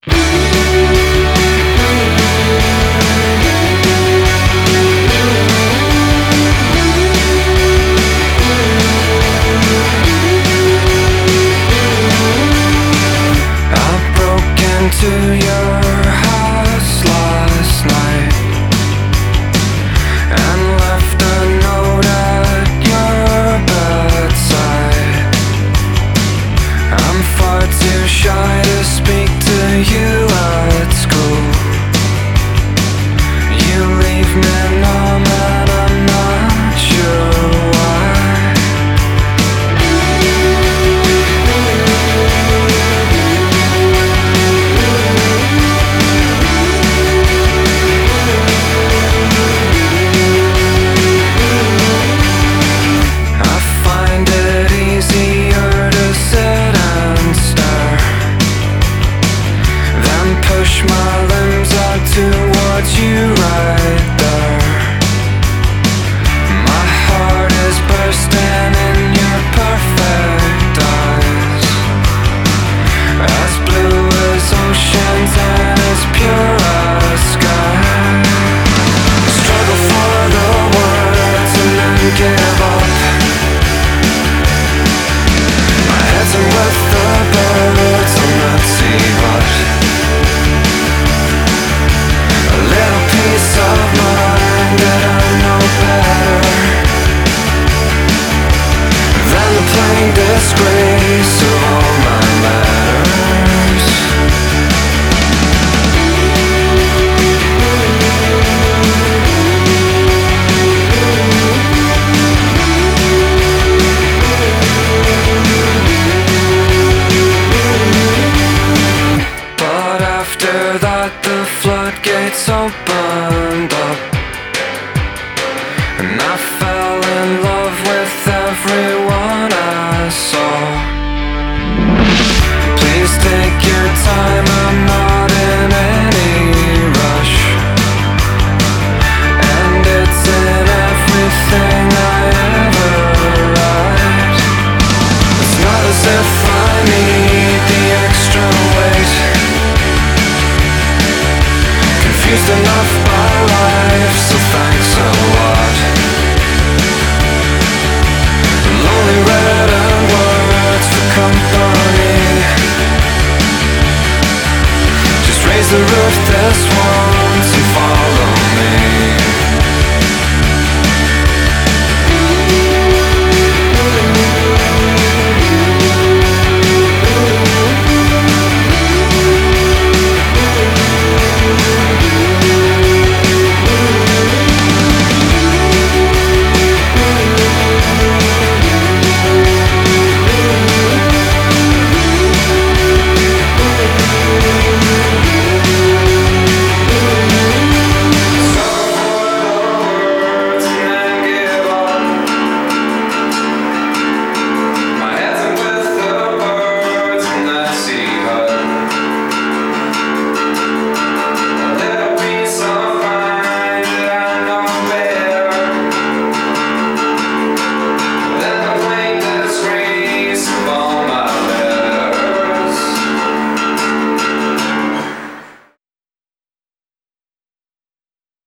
To your house last night and left a note at your bedside. I'm far too shy to speak to you at school. You leave me numb and I'm not sure why. Push my limbs out towards you right there. My heart is bursting in your perfect eyes, as blue as oceans and as pure as sky. Struggle for the words and then give up. My head's in with the birds on that sea hut. Peace of mind that I know better than the plain disgrace of all my matters. But after that the floodgates opened up, and I fell in love with everyone I saw. Please take your time, I'm not in any rush, and it's in everything I ever write. It's not as if I need the extra weight, confused enough by life, so thanks a lot. Lonely written words for company. Just raise the roof this one.